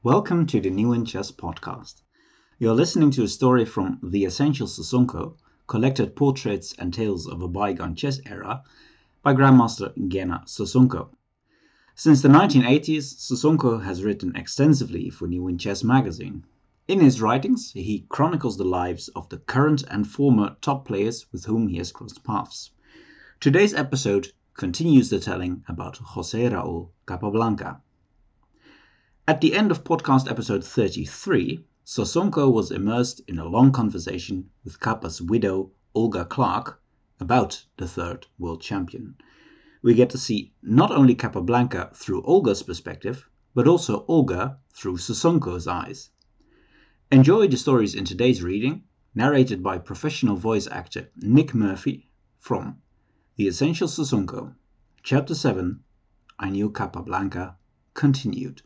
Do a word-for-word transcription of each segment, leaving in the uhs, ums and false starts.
Welcome to the New in Chess podcast. You're listening to a story from The Essential Sosonko, Collected Portraits and Tales of a Bygone Chess Era, by Grandmaster Gena Sosonko. Since the nineteen eighties, Sosonko has written extensively for New in Chess magazine. In his writings, he chronicles the lives of the current and former top players with whom he has crossed paths. Today's episode continues the telling about José Raúl Capablanca. At the end of podcast episode thirty-three, Sosonko was immersed in a long conversation with Capa's widow, Olga Clark, about the third world champion. We get to see not only Capablanca through Olga's perspective, but also Olga through Sosonko's eyes. Enjoy the stories in today's reading, narrated by professional voice actor Nick Murphy from The Essential Sosonko, Chapter seven, I Knew Capablanca, continued.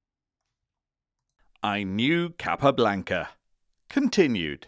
I Knew Capablanca. Continued.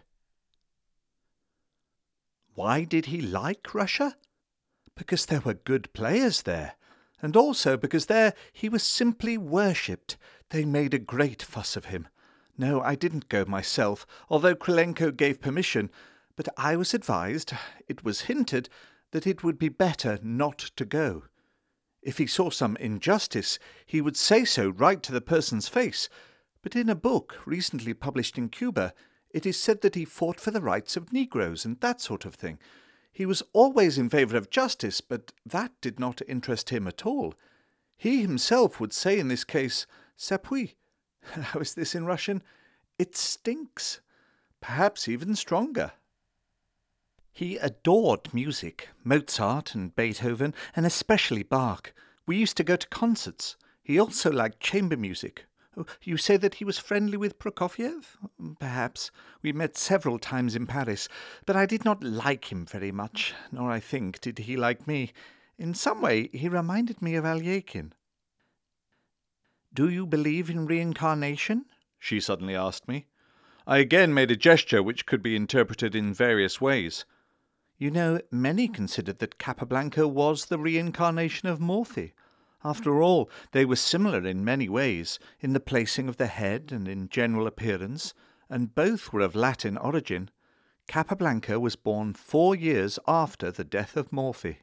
Why did he like Russia? Because there were good players there, and also because there he was simply worshipped. They made a great fuss of him. No, I didn't go myself, although Krylenko gave permission, but I was advised, it was hinted, that it would be better not to go. If he saw some injustice, he would say so right to the person's face. But in a book recently published in Cuba, it is said that he fought for the rights of Negroes and that sort of thing. He was always in favour of justice, but that did not interest him at all. He himself would say in this case, "Ça pue." How is this in Russian? It stinks. Perhaps even stronger. He adored music, Mozart and Beethoven, and especially Bach. We used to go to concerts. He also liked chamber music. You say that he was friendly with Prokofiev? Perhaps. We met several times in Paris, but I did not like him very much, nor, I think, did he like me. In some way, he reminded me of Alyekin. "Do you believe in reincarnation?" she suddenly asked me. I again made a gesture which could be interpreted in various ways. You know, many considered that Capablanca was the reincarnation of Morphy. After all, they were similar in many ways, in the placing of the head and in general appearance, and both were of Latin origin. Capablanca was born four years after the death of Morphy.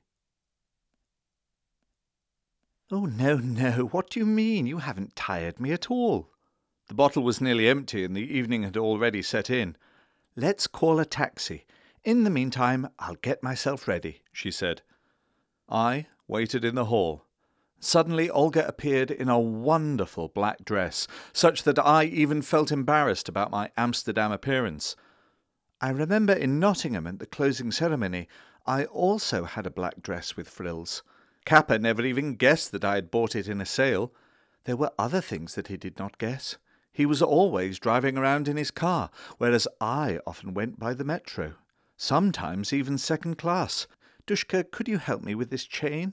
Oh, no, no, what do you mean? You haven't tired me at all. The bottle was nearly empty and the evening had already set in. Let's call a taxi. In the meantime, I'll get myself ready, she said. I waited in the hall. Suddenly Olga appeared in a wonderful black dress, such that I even felt embarrassed about my Amsterdam appearance. I remember in Nottingham at the closing ceremony, I also had a black dress with frills. Kappa never even guessed that I had bought it in a sale. There were other things that he did not guess. He was always driving around in his car, whereas I often went by the metro, sometimes even second class. Dushka, could you help me with this chain?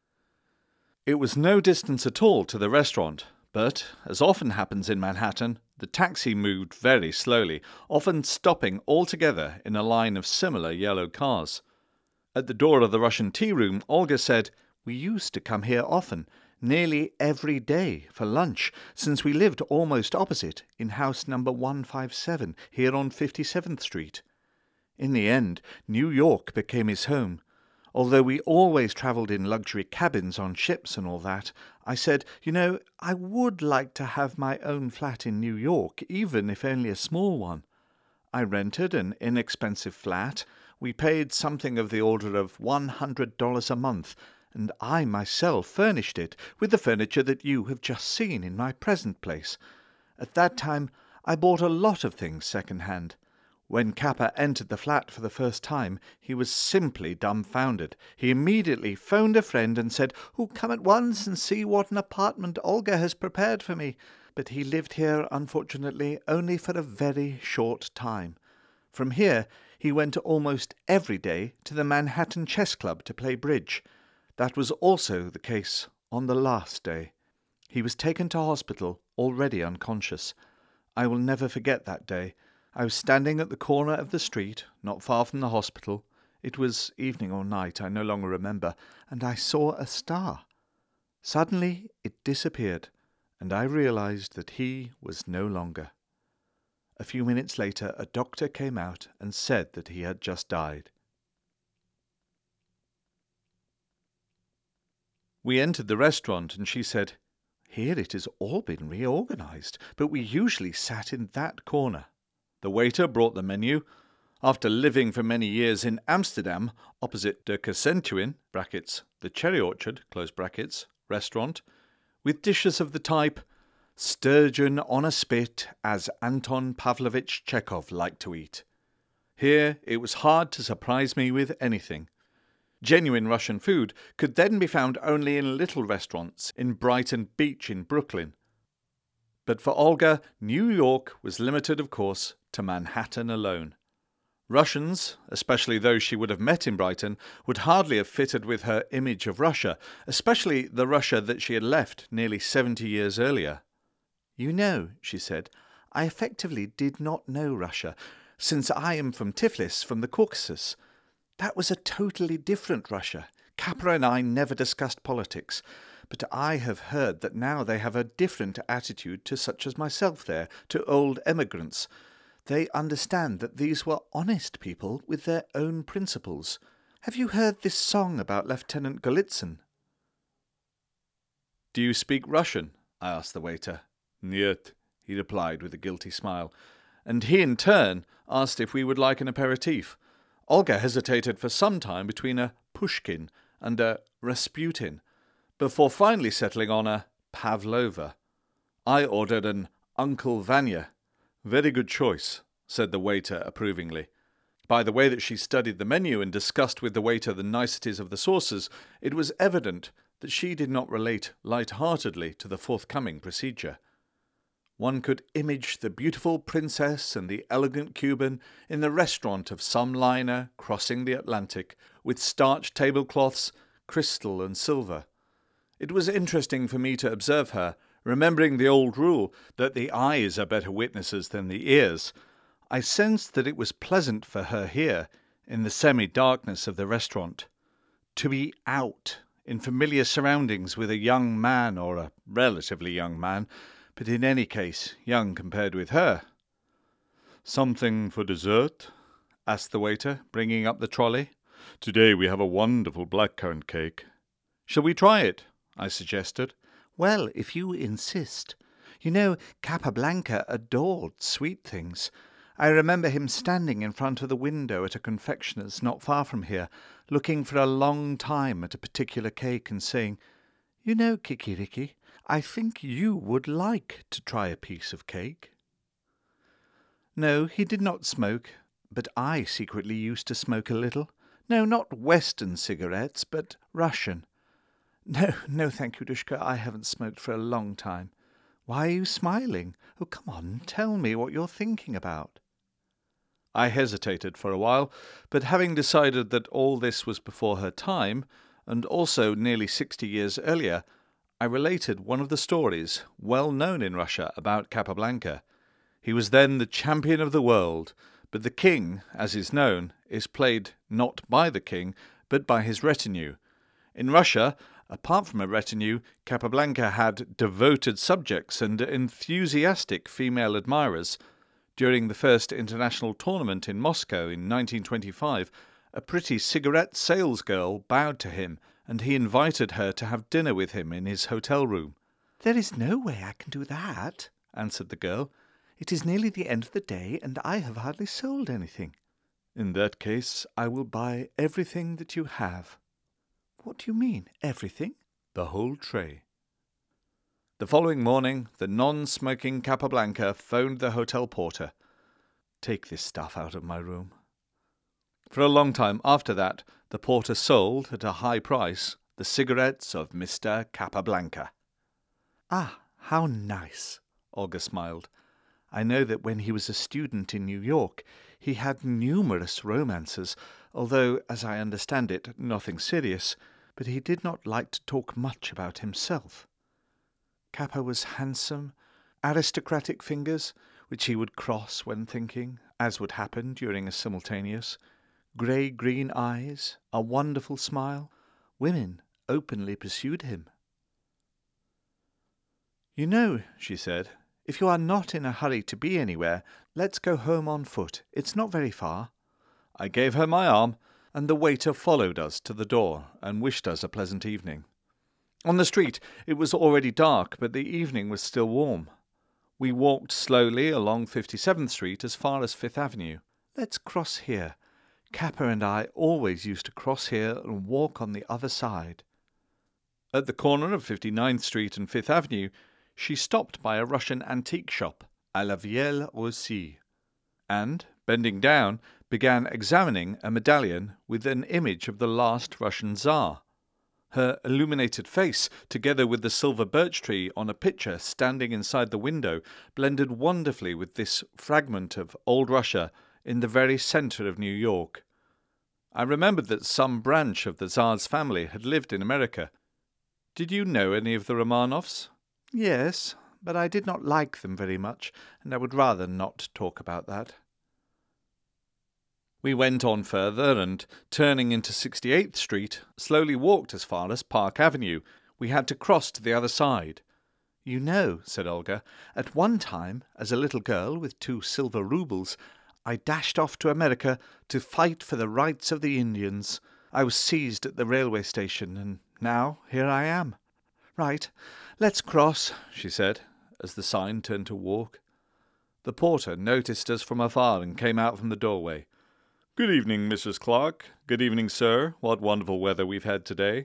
It was no distance at all to the restaurant, but, as often happens in Manhattan, the taxi moved very slowly, often stopping altogether in a line of similar yellow cars. At the door of the Russian tea room, Olga said, "We used to come here often, nearly every day, for lunch, since we lived almost opposite, in house number one fifty-seven, here on fifty-seventh Street. In the end, New York became his home. Although we always travelled in luxury cabins on ships and all that, I said, you know, I would like to have my own flat in New York, even if only a small one. I rented an inexpensive flat. We paid something of the order of one hundred dollars a month, and I myself furnished it with the furniture that you have just seen in my present place. At that time I bought a lot of things second-hand. When Kappa entered the flat for the first time, he was simply dumbfounded. He immediately phoned a friend and said, "Oh, come at once and see what an apartment Olga has prepared for me." But he lived here, unfortunately, only for a very short time. From here he went almost every day to the Manhattan Chess Club to play bridge. That was also the case on the last day. He was taken to hospital, already unconscious. I will never forget that day. I was standing at the corner of the street, not far from the hospital. It was evening or night, I no longer remember, and I saw a star. Suddenly it disappeared, and I realized that he was no longer. A few minutes later, a doctor came out and said that he had just died. We entered the restaurant, and she said, "Here it has all been reorganized, but we usually sat in that corner." The waiter brought the menu. After living for many years in Amsterdam, opposite De Kersentuin (brackets, the Cherry Orchard) close brackets, restaurant, with dishes of the type sturgeon on a spit, as Anton Pavlovich Chekhov liked to eat. Here it was hard to surprise me with anything. Genuine Russian food could then be found only in little restaurants in Brighton Beach in Brooklyn. But for Olga, New York was limited, of course, to Manhattan alone. Russians, especially those she would have met in Brighton, would hardly have fitted with her image of Russia, especially the Russia that she had left nearly seventy years earlier. "You know," she said, "I effectively did not know Russia, since I am from Tiflis, from the Caucasus. That was a totally different Russia. Kappa and I never discussed politics, but I have heard that now they have a different attitude to such as myself there, to old emigrants. They understand that these were honest people with their own principles. Have you heard this song about Lieutenant Golitsyn?" "Do you speak Russian?" I asked the waiter. "Niet," he replied with a guilty smile, and he in turn asked if we would like an aperitif. Olga hesitated for some time between a Pushkin and a Rasputin, before finally settling on a Pavlova. I ordered an Uncle Vanya. "Very good choice," said the waiter approvingly. By the way that she studied the menu and discussed with the waiter the niceties of the sauces, it was evident that she did not relate light-heartedly to the forthcoming procedure. One could image the beautiful princess and the elegant Cuban in the restaurant of some liner crossing the Atlantic, with starched tablecloths, crystal and silver. It was interesting for me to observe her, remembering the old rule that the eyes are better witnesses than the ears. I sensed that it was pleasant for her here, in the semi-darkness of the restaurant, to be out, in familiar surroundings with a young man, or a relatively young man, but in any case young compared with her. "Something for dessert?" asked the waiter, bringing up the trolley. "Today we have a wonderful blackcurrant cake." "Shall we try it?" I suggested. "Well, if you insist. You know, Capablanca adored sweet things. I remember him standing in front of the window at a confectioner's not far from here, looking for a long time at a particular cake and saying, 'You know, Kikiriki, I think you would like to try a piece of cake.'" No, he did not smoke, but I secretly used to smoke a little. No, not Western cigarettes, but Russian. No, no, thank you, Dushka, I haven't smoked for a long time. Why are you smiling? Oh, come on, tell me what you're thinking about. I hesitated for a while, but having decided that all this was before her time, and also nearly sixty years earlier, I related one of the stories well known in Russia about Capablanca. He was then the champion of the world, but the king, as is known, is played not by the king, but by his retinue. In Russia, apart from a retinue, Capablanca had devoted subjects and enthusiastic female admirers. During the first international tournament in Moscow in nineteen twenty-five, a pretty cigarette salesgirl bowed to him, and he invited her to have dinner with him in his hotel room. "There is no way I can do that," answered the girl. "It is nearly the end of the day, and I have hardly sold anything." "In that case, I will buy everything that you have." "What do you mean, everything?" "The whole tray." The following morning, the non-smoking Capablanca phoned the hotel porter. "Take this stuff out of my room." For a long time after that, the porter sold, at a high price, the cigarettes of Mister Capablanca. "Ah, how nice," Olga smiled. "I know that when he was a student in New York, he had numerous romances, although, as I understand it, nothing serious, but he did not like to talk much about himself. Kappa was handsome, aristocratic fingers, which he would cross when thinking, as would happen during a simultaneous, grey-green eyes, a wonderful smile. Women openly pursued him." "You know," she said, "if you are not in a hurry to be anywhere, let's go home on foot. It's not very far." I gave her my arm, and the waiter followed us to the door and wished us a pleasant evening. On the street it was already dark, but the evening was still warm. We walked slowly along fifty-seventh Street as far as Fifth Avenue. "Let's cross here. Kappa and I always used to cross here and walk on the other side." At the corner of fifty-ninth Street and Fifth Avenue, she stopped by a Russian antique shop, à la Vieille aussi, and, bending down, began examining a medallion with an image of the last Russian Tsar. Her illuminated face, together with the silver birch tree on a picture standing inside the window, blended wonderfully with this fragment of old Russia in the very centre of New York. I remembered that some branch of the Tsar's family had lived in America. "Did you know any of the Romanovs?" "Yes, but I did not like them very much, and I would rather not talk about that." We went on further, and, turning into sixty-eighth Street, slowly walked as far as Park Avenue. We had to cross to the other side. "You know," said Olga, "at one time, as a little girl with two silver roubles, I dashed off to America to fight for the rights of the Indians. I was seized at the railway station, and now here I am." "Right, let's cross," she said, as the sign turned to walk. The porter noticed us from afar and came out from the doorway. "Good evening, Missus Clark. Good evening, sir. What wonderful weather we've had today."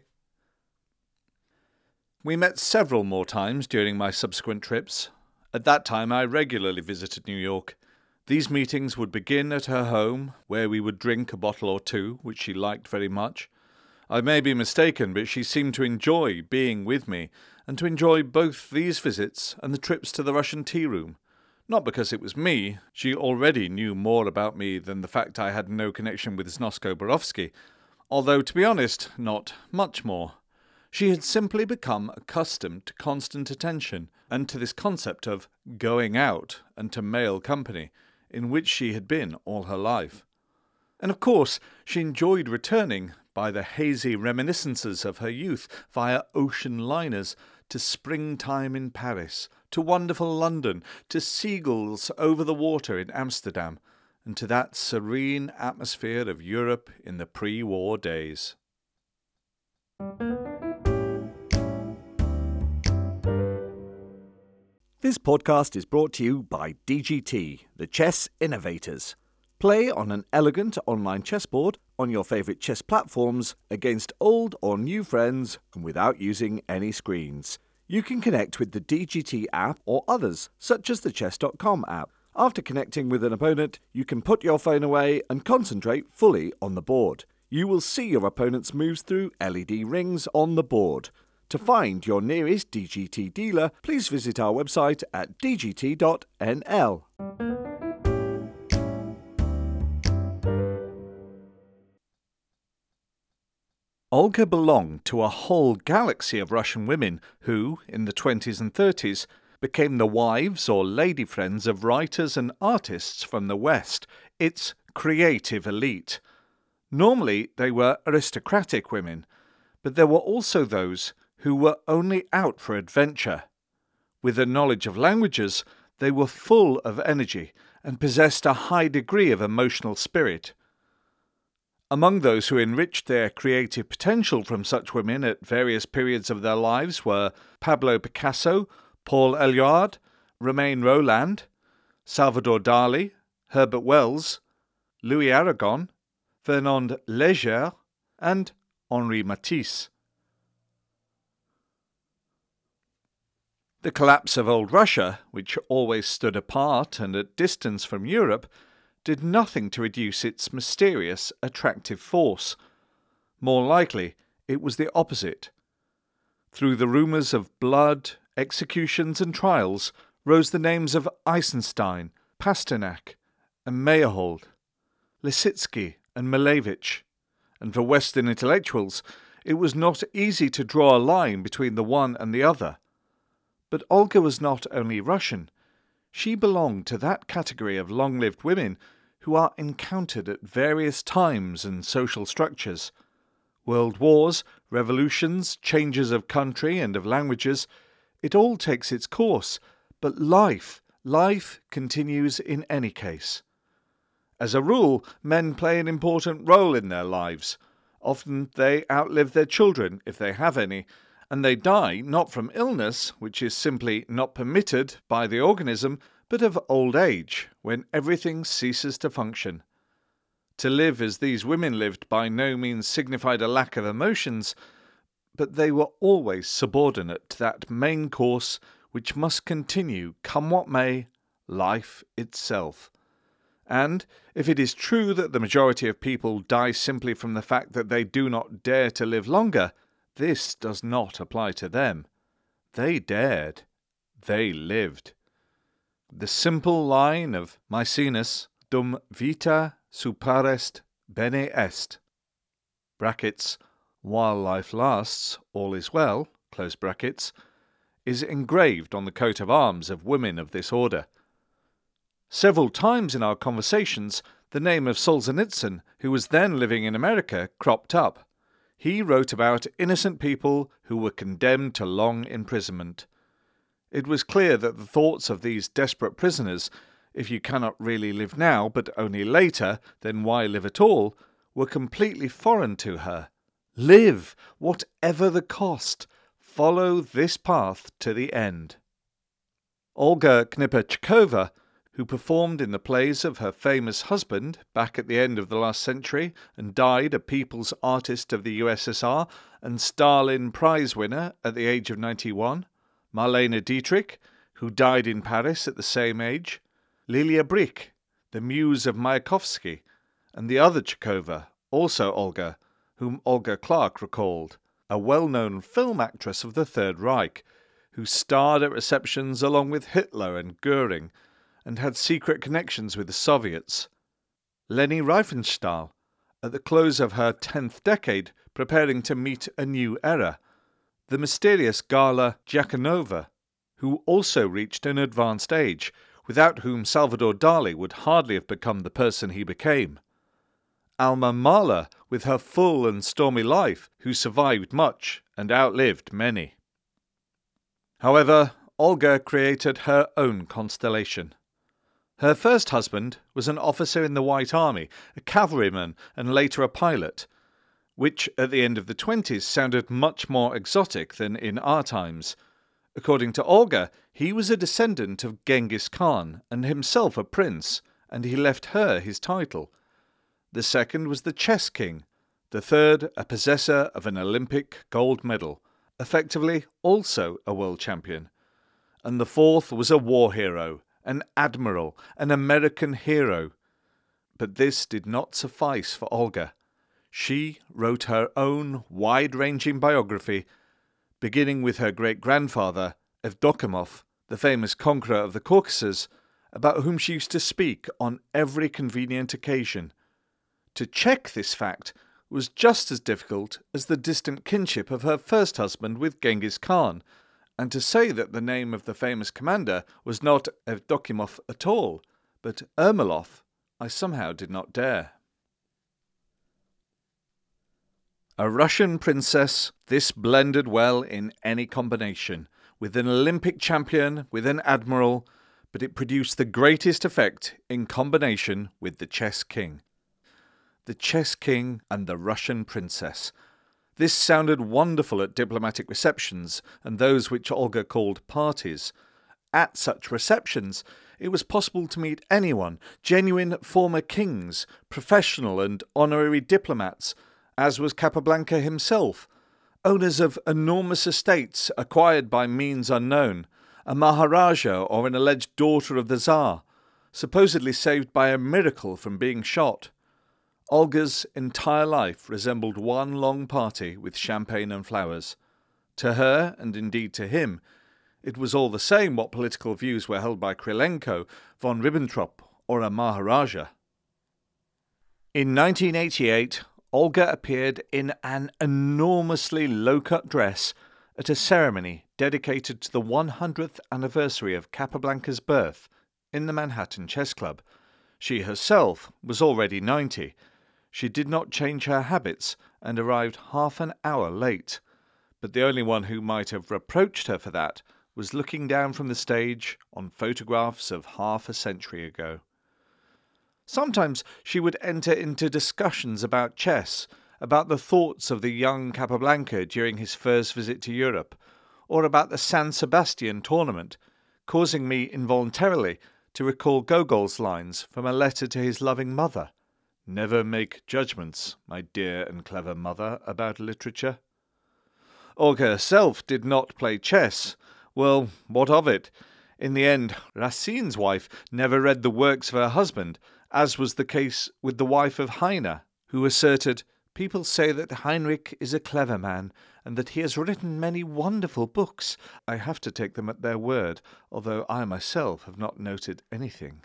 We met several more times during my subsequent trips. At that time I regularly visited New York. These meetings would begin at her home, where we would drink a bottle or two, which she liked very much. I may be mistaken, but she seemed to enjoy being with me, and to enjoy both these visits and the trips to the Russian tea-room. Not because it was me. She already knew more about me than the fact I had no connection with Znosko Borowski, although, to be honest, not much more. She had simply become accustomed to constant attention, and to this concept of going out and to male company, in which she had been all her life. And of course she enjoyed returning, by the hazy reminiscences of her youth, via ocean liners, to springtime in Paris, to wonderful London, to seagulls over the water in Amsterdam, and to that serene atmosphere of Europe in the pre-war days. This podcast is brought to you by D G T, the chess innovators. Play on an elegant online chessboard on your favourite chess platforms against old or new friends and without using any screens. You can connect with the D G T app or others, such as the chess dot com app. After connecting with an opponent, you can put your phone away and concentrate fully on the board. You will see your opponent's moves through L E D rings on the board. To find your nearest D G T dealer, please visit our website at d g t dot n l. Olga belonged to a whole galaxy of Russian women who, in the twenties and thirties, became the wives or lady friends of writers and artists from the West, its creative elite. Normally they were aristocratic women, but there were also those who were only out for adventure. With a knowledge of languages, they were full of energy and possessed a high degree of emotional spirit. Among those who enriched their creative potential from such women at various periods of their lives were Pablo Picasso, Paul Eluard, Romain Rolland, Salvador Dali, Herbert Wells, Louis Aragon, Fernand Léger, and Henri Matisse. The collapse of old Russia, which always stood apart and at distance from Europe, did nothing to reduce its mysterious, attractive force. More likely, it was the opposite. Through the rumours of blood, executions and trials rose the names of Eisenstein, Pasternak and Meyerhold, Lisitsky and Malevich, and for Western intellectuals it was not easy to draw a line between the one and the other. But Olga was not only Russian. She belonged to that category of long-lived women who are encountered at various times and social structures. World wars, revolutions, changes of country and of languages, It all takes its course, but life, life continues in any case. As a rule, men play an important role in their lives. Often they outlive their children, if they have any, and they die not from illness, which is simply not permitted by the organism, but of old age, when everything ceases to function. To live as these women lived by no means signified a lack of emotions, but they were always subordinate to that main course which must continue, come what may, life itself. And if it is true that the majority of people die simply from the fact that they do not dare to live longer, this does not apply to them. They dared. They lived. The simple line of Maecenas, dum vita superest bene est, brackets, while life lasts, all is well, close brackets, is engraved on the coat of arms of women of this order. Several times in our conversations, the name of Solzhenitsyn, who was then living in America, cropped up. He wrote about innocent people who were condemned to long imprisonment. It was clear that the thoughts of these desperate prisoners, if you cannot really live now, but only later, then why live at all, were completely foreign to her. Live, whatever the cost. Follow this path to the end. Olga Kniper-Chkova, who performed in the plays of her famous husband back at the end of the last century and died a People's Artist of the U S S R and Stalin Prize winner at the age of ninety-one, Marlene Dietrich, who died in Paris at the same age, Lilia Brick, the muse of Mayakovsky, and the other Chkova, also Olga, whom Olga Clark recalled, a well-known film actress of the Third Reich, who starred at receptions along with Hitler and Goering, and had secret connections with the Soviets. Leni Riefenstahl, at the close of her tenth decade, preparing to meet a new era. The mysterious Gala Dyakonova, who also reached an advanced age, without whom Salvador Dali would hardly have become the person he became. Alma Mahler, with her full and stormy life, who survived much and outlived many. However, Olga created her own constellation. Her first husband was an officer in the White Army, a cavalryman and later a pilot, which at the end of the twenties sounded much more exotic than in our times. According to Olga, he was a descendant of Genghis Khan and himself a prince, and he left her his title. The second was the chess king, the third a possessor of an Olympic gold medal, effectively also a world champion, and the fourth was a war hero, an admiral, an American hero. But this did not suffice for Olga. She wrote her own wide-ranging biography, beginning with her great-grandfather, Evdokimov, the famous conqueror of the Caucasus, about whom she used to speak on every convenient occasion. To check this fact was just as difficult as the distant kinship of her first husband with Genghis Khan, and to say that the name of the famous commander was not Evdokimov at all, but Ermolov, I somehow did not dare. A Russian princess, this blended well in any combination, with an Olympic champion, with an admiral, but it produced the greatest effect in combination with the chess king. The chess king and the Russian princess. This sounded wonderful at diplomatic receptions and those which Olga called parties. At such receptions, it was possible to meet anyone, genuine former kings, professional and honorary diplomats, as was Capablanca himself, owners of enormous estates acquired by means unknown, a Maharaja or an alleged daughter of the Tsar, supposedly saved by a miracle from being shot. Olga's entire life resembled one long party with champagne and flowers. To her, and indeed to him, it was all the same what political views were held by Krylenko, von Ribbentrop, or a Maharaja. In nineteen eighty-eight, Olga appeared in an enormously low-cut dress at a ceremony dedicated to the one hundredth anniversary of Capablanca's birth in the Manhattan Chess Club. She herself was already ninety. She did not change her habits and arrived half an hour late, but the only one who might have reproached her for that was looking down from the stage on photographs of half a century ago. Sometimes she would enter into discussions about chess, about the thoughts of the young Capablanca during his first visit to Europe, or about the San Sebastian tournament, causing me involuntarily to recall Gogol's lines from a letter to his loving mother. "Never make judgments, my dear and clever mother, about literature." Olga herself did not play chess. Well, what of it? In the end, Racine's wife never read the works of her husband, as was the case with the wife of Heine, who asserted, "People say that Heinrich is a clever man, and that he has written many wonderful books. I have to take them at their word, although I myself have not noted anything."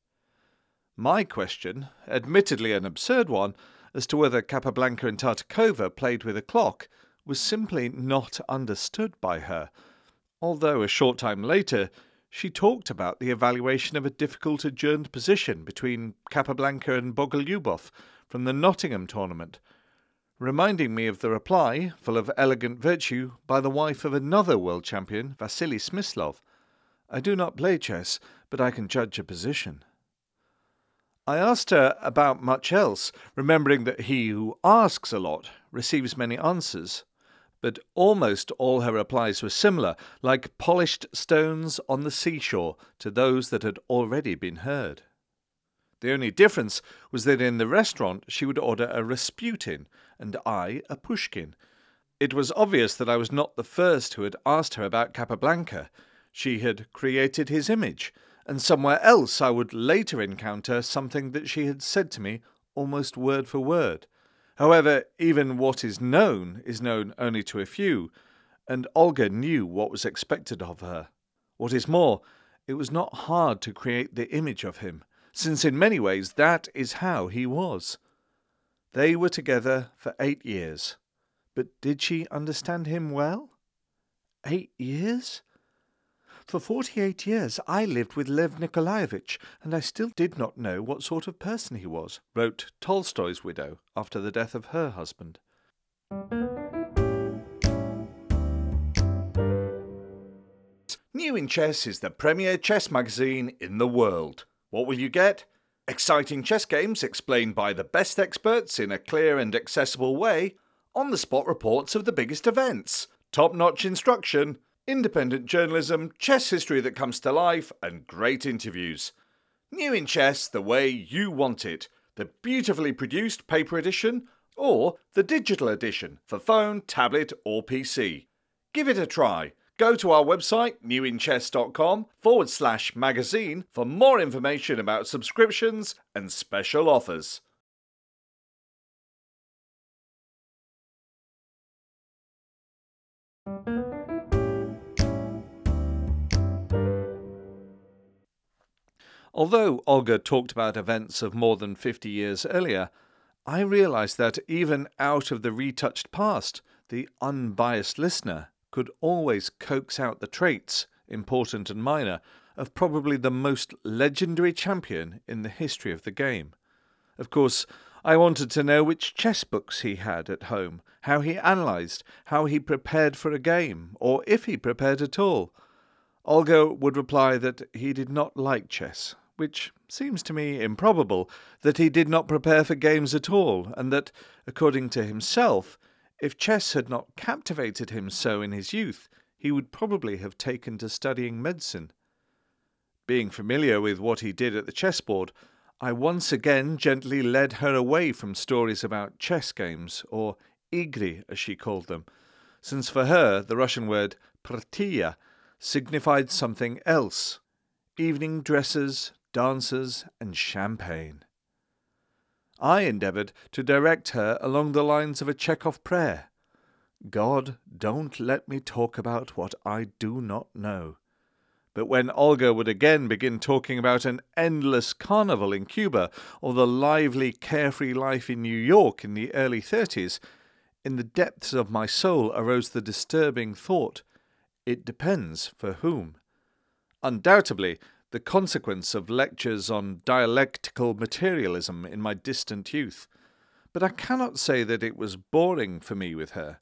My question, admittedly an absurd one, as to whether Capablanca and Tartakova played with a clock, was simply not understood by her, although a short time later she talked about the evaluation of a difficult adjourned position between Capablanca and Bogolyubov from the Nottingham tournament, reminding me of the reply, full of elegant virtue, by the wife of another world champion, Vasily Smyslov. "I do not play chess, but I can judge a position." I asked her about much else, remembering that he who asks a lot receives many answers, but almost all her replies were similar, like polished stones on the seashore, to those that had already been heard. The only difference was that in the restaurant she would order a Rasputin, and I a Pushkin. It was obvious that I was not the first who had asked her about Capablanca. She had created his image, and somewhere else I would later encounter something that she had said to me almost word for word. However, even what is known is known only to a few, and Olga knew what was expected of her. What is more, it was not hard to create the image of him, since in many ways that is how he was. They were together for eight years. But did she understand him well? Eight years? For forty-eight years I lived with Lev Nikolaevich, and I still did not know what sort of person he was, wrote Tolstoy's widow after the death of her husband. New in Chess is the premier chess magazine in the world. What will you get? Exciting chess games explained by the best experts in a clear and accessible way, on-the-spot reports of the biggest events, top-notch instruction, independent journalism, chess history that comes to life, and great interviews. New in Chess the way you want it. The beautifully produced paper edition or the digital edition for phone, tablet or P C. Give it a try. Go to our website newinchess.com forward slash magazine for more information about subscriptions and special offers. Although Olga talked about events of more than fifty years earlier, I realised that even out of the retouched past, the unbiased listener could always coax out the traits, important and minor, of probably the most legendary champion in the history of the game. Of course, I wanted to know which chess books he had at home, how he analysed, how he prepared for a game, or if he prepared at all. Olga would reply that he did not like chess, which seems to me improbable, that he did not prepare for games at all, and that, according to himself, if chess had not captivated him so in his youth, he would probably have taken to studying medicine. Being familiar with what he did at the chessboard, I once again gently led her away from stories about chess games, or igri as she called them, since for her the Russian word partiya signified something else: evening dresses, dancers, and champagne. I endeavoured to direct her along the lines of a Chekhov prayer. God, don't let me talk about what I do not know. But when Olga would again begin talking about an endless carnival in Cuba, or the lively, carefree life in New York in the early thirties, in the depths of my soul arose the disturbing thought, it depends for whom. Undoubtedly, the consequence of lectures on dialectical materialism in my distant youth. But I cannot say that it was boring for me with her.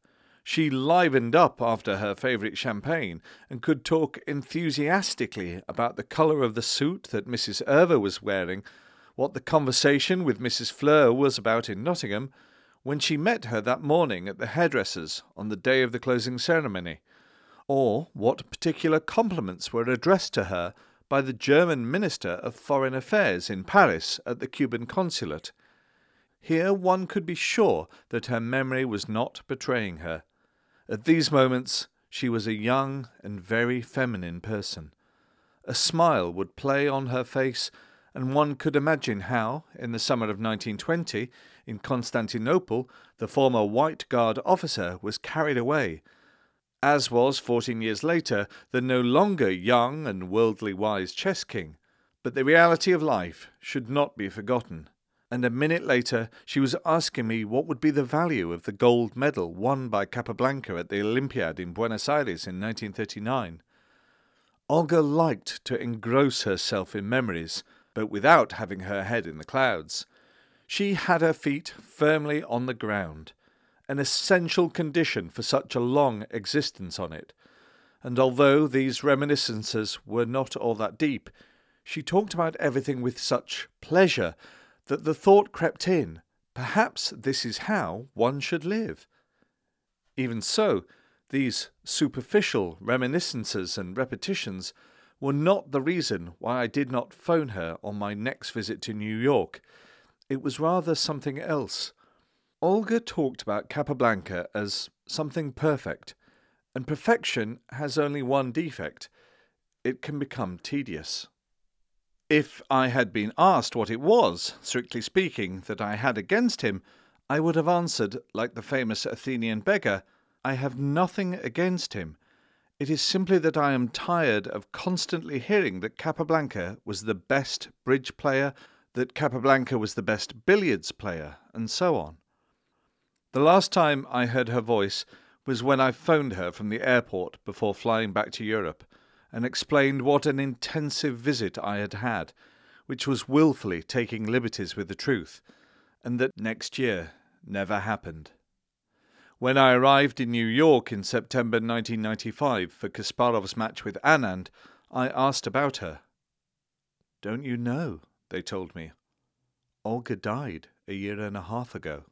She livened up after her favourite champagne and could talk enthusiastically about the colour of the suit that Missus Irver was wearing, what the conversation with Missus Fleur was about in Nottingham, when she met her that morning at the hairdresser's on the day of the closing ceremony, or what particular compliments were addressed to her by the German Minister of Foreign Affairs in Paris at the Cuban consulate. Here one could be sure that her memory was not betraying her. At these moments she was a young and very feminine person. A smile would play on her face, and one could imagine how, in the summer of nineteen twenty, in Constantinople, the former White Guard officer was carried away, as was fourteen years later the no longer young and worldly wise chess king. But the reality of life should not be forgotten, and a minute later she was asking me what would be the value of the gold medal won by Capablanca at the Olympiad in Buenos Aires in nineteen thirty-nine. Olga liked to engross herself in memories, but without having her head in the clouds. She had her feet firmly on the ground, an essential condition for such a long existence on it, and although these reminiscences were not all that deep, she talked about everything with such pleasure that the thought crept in, perhaps this is how one should live. Even so, these superficial reminiscences and repetitions were not the reason why I did not phone her on my next visit to New York. It was rather something else. Olga talked about Capablanca as something perfect, and perfection has only one defect: it can become tedious. If I had been asked what it was, strictly speaking, that I had against him, I would have answered, like the famous Athenian beggar, I have nothing against him. It is simply that I am tired of constantly hearing that Capablanca was the best bridge player, that Capablanca was the best billiards player, and so on. The last time I heard her voice was when I phoned her from the airport before flying back to Europe, and explained what an intensive visit I had had, which was wilfully taking liberties with the truth, and that next year never happened. When I arrived in New York in September nineteen ninety-five for Kasparov's match with Anand, I asked about her. "Don't you know?" they told me. "Olga died a year and a half ago."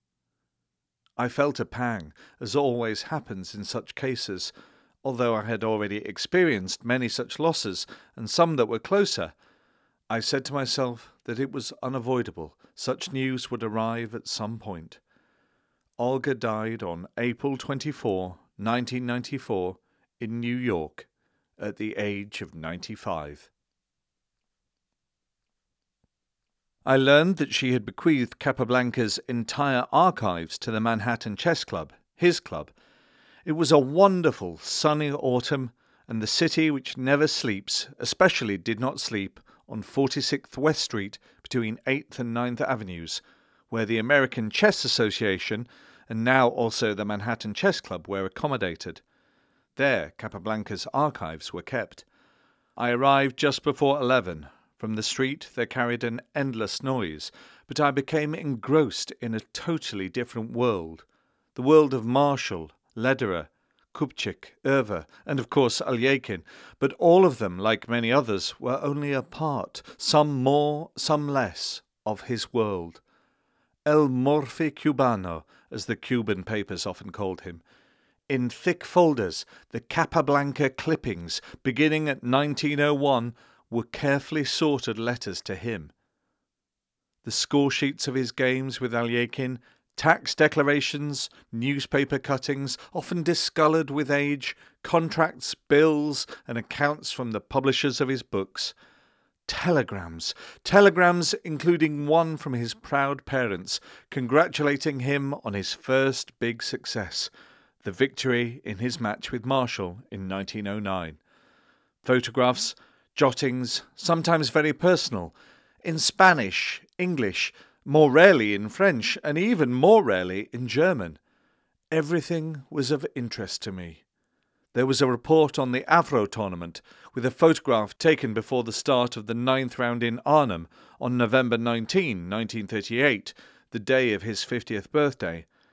I felt a pang, as always happens in such cases. Although I had already experienced many such losses, and some that were closer, I said to myself that it was unavoidable. Such news would arrive at some point. Olga died on April twenty-fourth, nineteen ninety-four, in New York, at the age of ninety-five. I learned that she had bequeathed Capablanca's entire archives to the Manhattan Chess Club, his club. It was a wonderful sunny autumn, and the city which never sleeps especially did not sleep on forty-sixth West Street between eighth and ninth Avenues, where the American Chess Association and now also the Manhattan Chess Club were accommodated. There Capablanca's archives were kept. I arrived just before eleven. From the street there carried an endless noise, but I became engrossed in a totally different world, the world of Marshall, Lederer, Kupchik, Irver, and of course Alyekin, but all of them, like many others, were only a part, some more, some less, of his world. El Morfe Cubano, as the Cuban papers often called him. In thick folders, the Capablanca clippings, beginning at nineteen oh one, were carefully sorted letters to him. The score sheets of his games with Alyekin, tax declarations, newspaper cuttings, often discoloured with age, contracts, bills, and accounts from the publishers of his books. Telegrams, telegrams including one from his proud parents, congratulating him on his first big success, the victory in his match with Marshall in nineteen oh nine. Photographs, jottings, sometimes very personal, in Spanish, English, more rarely in French, and even more rarely in German. Everything was of interest to me. There was a report on the Avro tournament, with a photograph taken before the start of the ninth round in Arnhem on November nineteenth, nineteen thirty-eight, the day of his fiftieth birthday.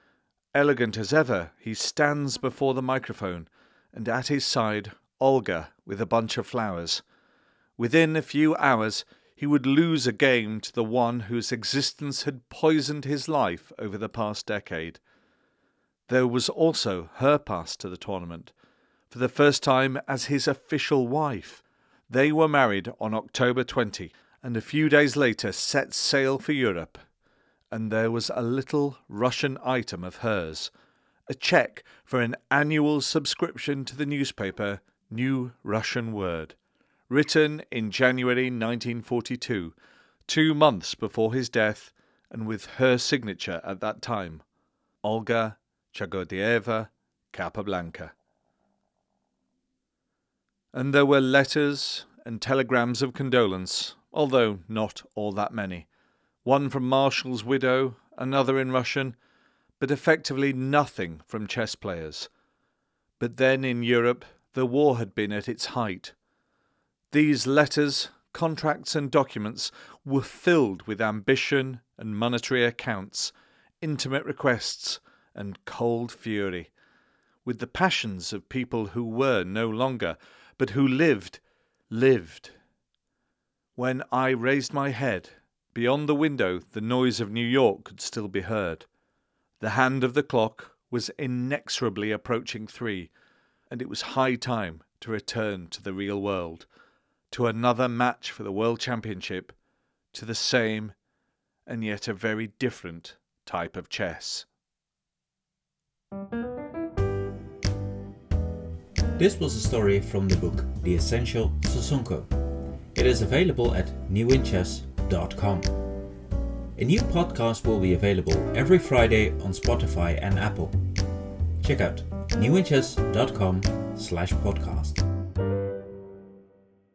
Elegant as ever, he stands before the microphone, and at his side, Olga with a bunch of flowers. Within a few hours, he would lose a game to the one whose existence had poisoned his life over the past decade. There was also her pass to the tournament, for the first time as his official wife. They were married on October twentieth, and a few days later set sail for Europe. And there was a little Russian item of hers, a cheque for an annual subscription to the newspaper New Russian Word, written in January nineteen forty-two, two months before his death, and with her signature at that time, Olga Chagodieva Capablanca. And there were letters and telegrams of condolence, although not all that many. One from Marshall's widow, another in Russian, but effectively nothing from chess players. But then in Europe, the war had been at its height. These letters, contracts and documents were filled with ambition and monetary accounts, intimate requests and cold fury, with the passions of people who were no longer, but who lived, lived. When I raised my head, beyond the window the noise of New York could still be heard. The hand of the clock was inexorably approaching three, and it was high time to return to the real world, to another match for the World Championship, to the same and yet a very different type of chess. This was a story from the book The Essential Sosonko. It is available at new in chess dot com. A new podcast will be available every Friday on Spotify and Apple. Check out new in chess dot com slash podcast.